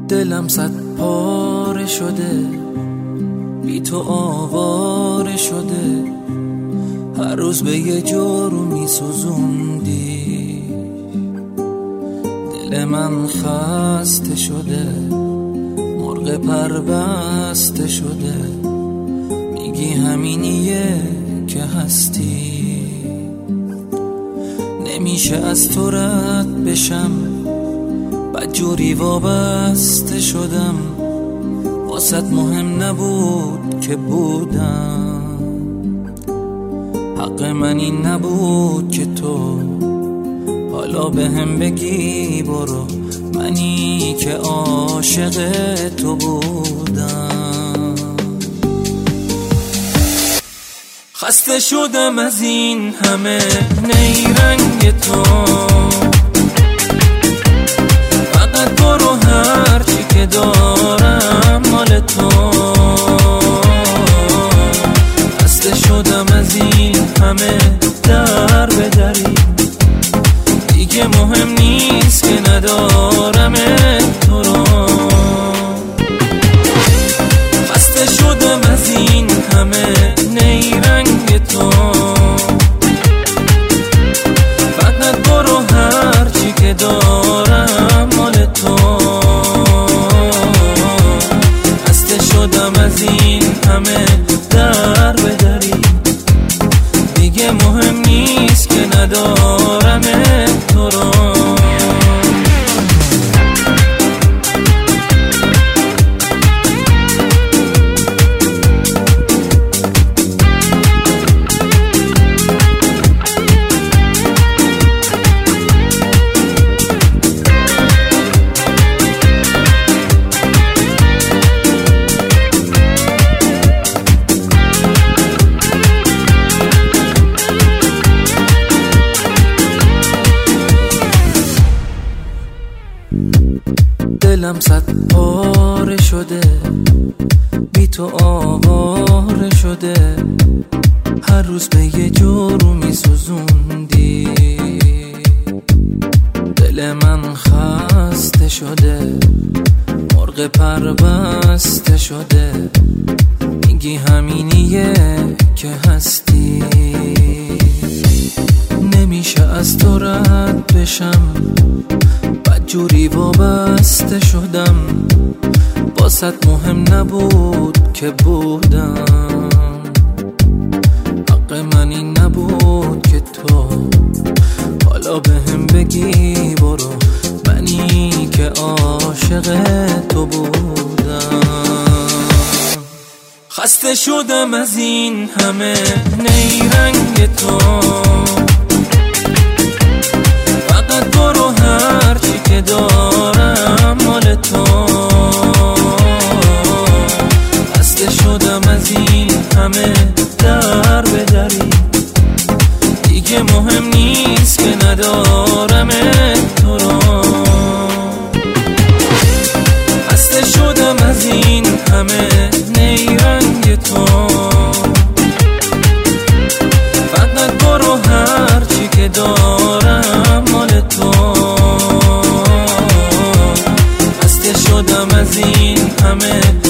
دلم صد پاره شده، بی تو آواره شده، هر روز به یه جور میسوزوندی. دل من خسته شده، مرغ پربسته شده، میگی همینیه که هستی. نمیشه از تو رد بشم، بدجوری وابسته شدم، واسط مهم نبود که بودم. حق من این نبود که تو حالا به هم بگی برو، منی که عاشق تو بودم. خسته شدم از این همه نیرنگ تو، فقط برو هرچی که دارم مال تو. خسته شدم از این همه در به دری، دیگه مهم نیست که ندارم تو رو. خسته شدم از این همه نیرنگ تو، فقط برو هرچی که دارم مال تو. خسته شدم از این همه در به دری، دیگه مهم نیست که ندارم تو رو. دلم صد پاره شده، بی تو آواره شده، هر روز به یه جور میسوزوندی. دل من خسته شده، مرغ پربسته شده، میگی همینیه که هستی. نمیشه از تو رد بشم، بدجوری وابسته شدم، واسط مهم نبود که بودم. حق من این نبود که تو حالا به هم بگی برو، منی که عاشق تو بودم. خسته شدم از این همه نیرنگ تو، فقط برو هرچی که دارم مال تو. خسته شدم از این همه در به دری، دیگه مهم نیست که ندارم تو رو. خسته شدم از این همه نیرنگ تو، فقط برو هرچی که دارم مال تو. خسته شدم از این همه